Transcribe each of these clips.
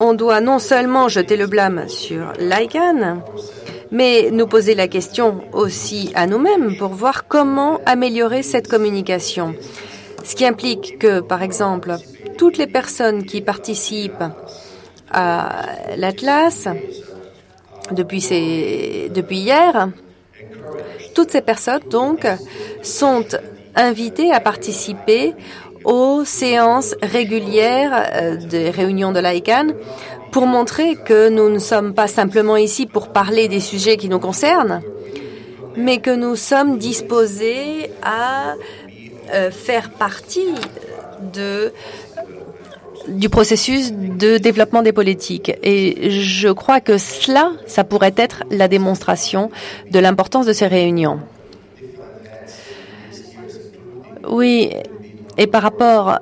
on doit non seulement jeter le blâme sur l'ICANN, mais nous poser la question aussi à nous-mêmes pour voir comment améliorer cette communication. Ce qui implique que, par exemple, toutes les personnes qui participent à l'Atlas depuis hier, toutes ces personnes donc sont invitées à participer aux séances régulières des réunions de l'ICANN pour montrer que nous ne sommes pas simplement ici pour parler des sujets qui nous concernent, mais que nous sommes disposés à faire partie du processus de développement des politiques. Et je crois que ça pourrait être la démonstration de l'importance de ces réunions. Oui, et par rapport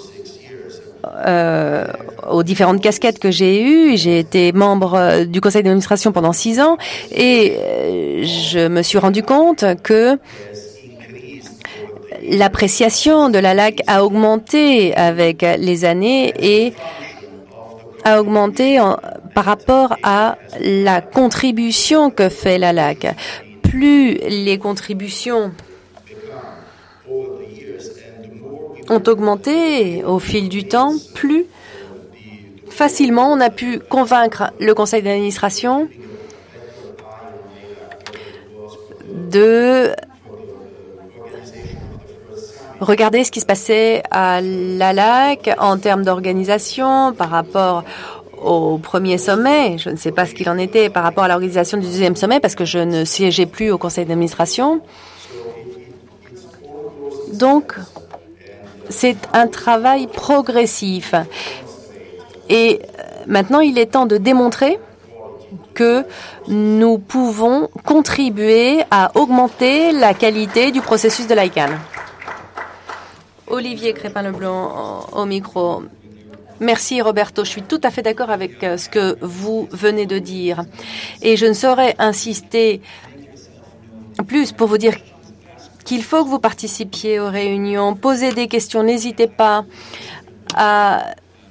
aux différentes casquettes que j'ai eues, j'ai été membre du conseil d'administration pendant 6 ans et je me suis rendu compte que l'appréciation de la LAC a augmenté avec les années et a augmenté par rapport à la contribution que fait la LAC. Plus les contributions ont augmenté au fil du temps, plus facilement on a pu convaincre le conseil d'administration de regarder ce qui se passait à la LAC en termes d'organisation par rapport au premier sommet. Je ne sais pas ce qu'il en était par rapport à l'organisation du deuxième sommet parce que je ne siégeais plus au conseil d'administration. Donc, c'est un travail progressif. Et maintenant, il est temps de démontrer que nous pouvons contribuer à augmenter la qualité du processus de l'ICANN. Olivier Crépin-Leblanc au micro. Merci Roberto, je suis tout à fait d'accord avec ce que vous venez de dire. Et je ne saurais insister plus pour vous dire qu'il faut que vous participiez aux réunions, posez des questions, n'hésitez pas à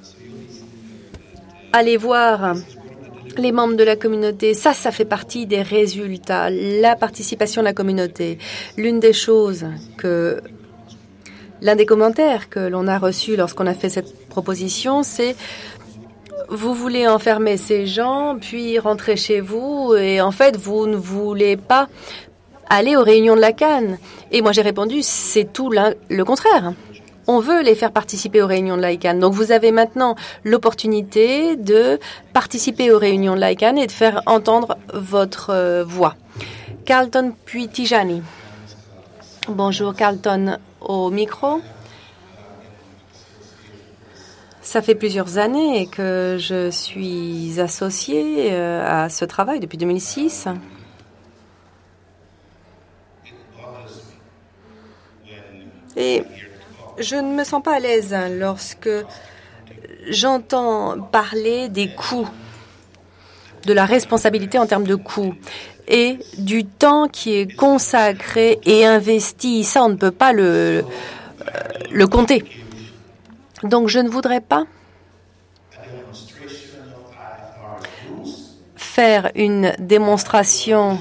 aller voir les membres de la communauté. Ça fait partie des résultats, la participation de la communauté. L'une des choses l'un des commentaires que l'on a reçus lorsqu'on a fait cette proposition, c'est « Vous voulez enfermer ces gens, puis rentrer chez vous, et en fait, vous ne voulez pas aller aux réunions de la CAN ». Et moi, j'ai répondu « C'est tout le contraire. On veut les faire participer aux réunions de l'ICANN. Donc, vous avez maintenant l'opportunité de participer aux réunions de l'ICANN et de faire entendre votre voix. » Carlton puis Tijani. Bonjour, Carlton au micro. Ça fait plusieurs années que je suis associée à ce travail depuis 2006. Et je ne me sens pas à l'aise lorsque j'entends parler des coûts, de la responsabilité en termes de coûts et du temps qui est consacré et investi. Ça, on ne peut pas le compter. Donc, je ne voudrais pas faire une démonstration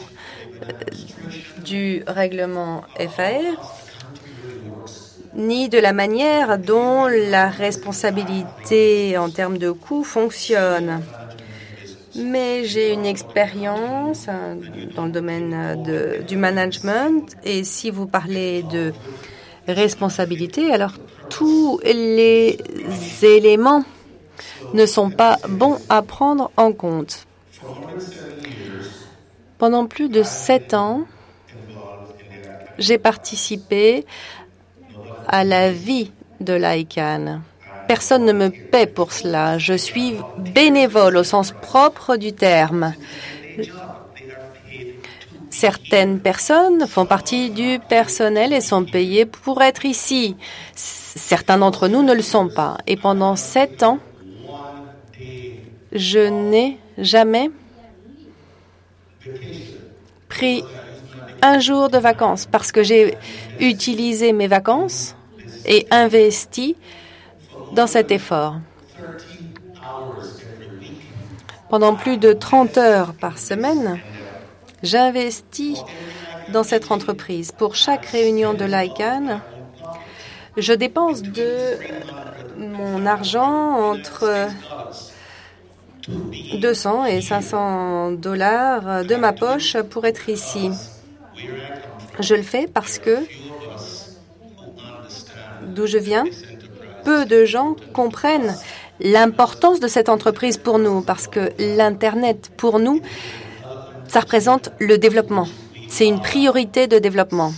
du règlement FAR, ni de la manière dont la responsabilité en termes de coûts fonctionne. Mais j'ai une expérience dans le domaine du management et si vous parlez de responsabilité, alors tous les éléments ne sont pas bons à prendre en compte. Pendant plus de 7 ans, j'ai participé à la vie de l'ICANN. Personne ne me paie pour cela. Je suis bénévole au sens propre du terme. Certaines personnes font partie du personnel et sont payées pour être ici. Certains d'entre nous ne le sont pas. Et pendant 7 ans, je n'ai jamais pris un jour de vacances parce que j'ai utilisé mes vacances et investi dans cet effort. Pendant plus de 30 heures par semaine, j'investis dans cette entreprise. Pour chaque réunion de l'ICANN, je dépense de mon argent entre 200 et 500 dollars de ma poche pour être ici. Je le fais parce que, d'où je viens, peu de gens comprennent l'importance de cette entreprise pour nous, parce que l'Internet, pour nous, ça représente le développement. C'est une priorité de développement.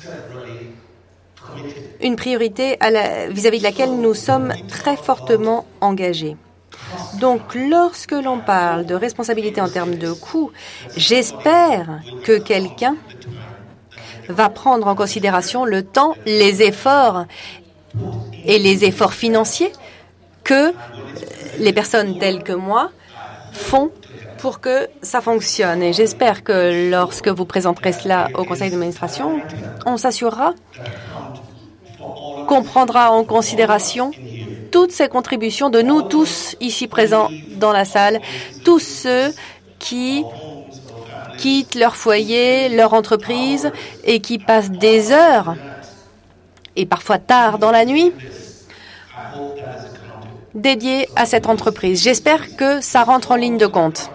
Une priorité vis-à-vis de laquelle nous sommes très fortement engagés. Donc, lorsque l'on parle de responsabilité en termes de coûts, j'espère que quelqu'un va prendre en considération le temps, les efforts et les efforts financiers que les personnes telles que moi font pour que ça fonctionne. Et j'espère que lorsque vous présenterez cela au conseil d'administration, on s'assurera qu'on prendra en considération toutes ces contributions de nous tous ici présents dans la salle, tous ceux qui quittent leur foyer, leur entreprise et qui passent des heures et parfois tard dans la nuit dédiés à cette entreprise. J'espère que ça rentre en ligne de compte.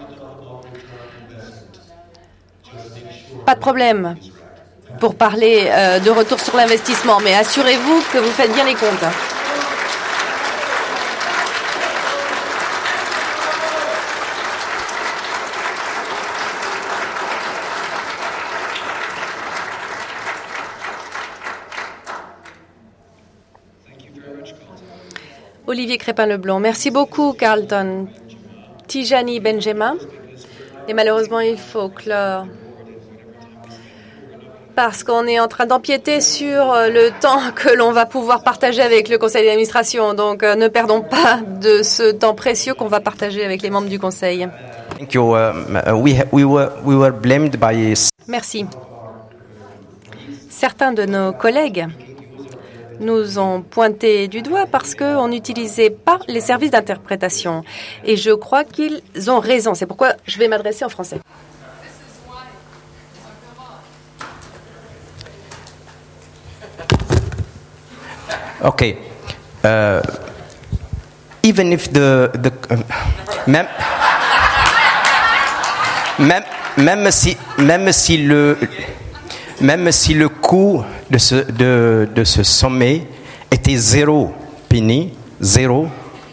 Pas de problème pour parler de retour sur l'investissement, mais assurez-vous que vous faites bien les comptes. Olivier Crépin-Leblond. Merci beaucoup, Carlton. Tijani Benjema. Et malheureusement, il faut clore parce qu'on est en train d'empiéter sur le temps que l'on va pouvoir partager avec le conseil d'administration. Donc, ne perdons pas de ce temps précieux qu'on va partager avec les membres du conseil. Thank you. We were blamed by... Merci. Certains de nos collègues nous ont pointé du doigt parce qu'on n'utilisait pas les services d'interprétation. Et je crois qu'ils ont raison. C'est pourquoi je vais m'adresser en français. Okay. Even if même si le coût de ce sommet était zéro penny, zéro,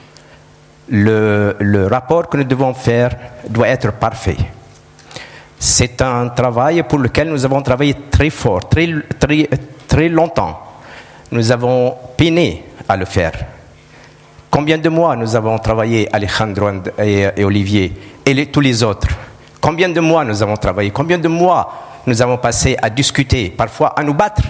le rapport que nous devons faire doit être parfait. C'est un travail pour lequel nous avons travaillé très fort, très longtemps. Nous avons peiné à le faire. Combien de mois nous avons travaillé, Alejandro et Olivier, et tous les autres? Combien de mois nous avons travaillé? Combien de mois nous avons passé à discuter, parfois à nous battre,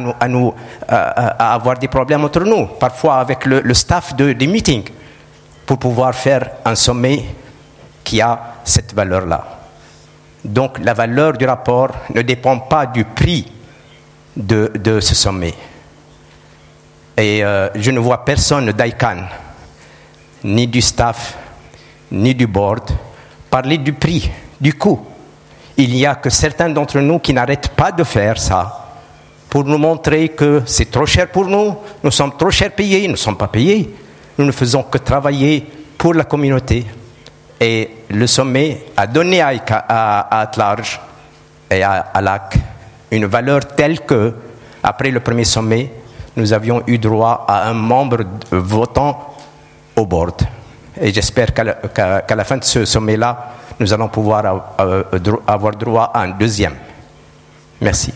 à avoir des problèmes entre nous, parfois avec le staff des meetings, pour pouvoir faire un sommet qui a cette valeur-là. Donc la valeur du rapport ne dépend pas du prix de ce sommet. Et je ne vois personne d'ICANN, ni du staff, ni du board, parler du prix, du coût. Il n'y a que certains d'entre nous qui n'arrêtent pas de faire ça pour nous montrer que c'est trop cher pour nous, nous sommes trop cher payés, nous ne sommes pas payés. Nous ne faisons que travailler pour la communauté. Et le sommet a donné à At-Large et à LAC une valeur telle que, après le premier sommet, nous avions eu droit à un membre votant au board. Et j'espère qu'à la fin de ce sommet-là, nous allons pouvoir avoir droit à un deuxième. Merci.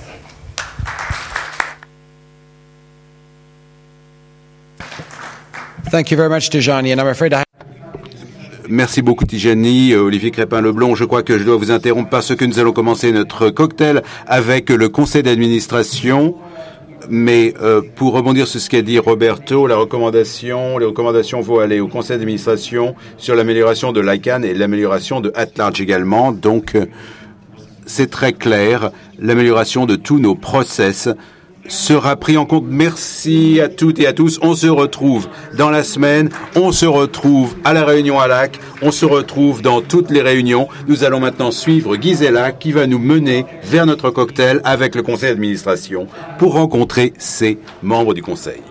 Thank you very much, Tijani, and I'm afraid Merci beaucoup Tijani, Olivier Crépin-Leblond. Je crois que je dois vous interrompre parce que nous allons commencer notre cocktail avec le conseil d'administration. Mais pour rebondir sur ce qu'a dit Roberto, les recommandations vont aller au conseil d'administration sur l'amélioration de l'ICANN et l'amélioration de At-Large également. Donc, c'est très clair, l'amélioration de tous nos process sera pris en compte. Merci à toutes et à tous. On se retrouve dans la semaine. On se retrouve à la réunion à Lac. On se retrouve dans toutes les réunions. Nous allons maintenant suivre Gisela qui va nous mener vers notre cocktail avec le conseil d'administration pour rencontrer ses membres du conseil.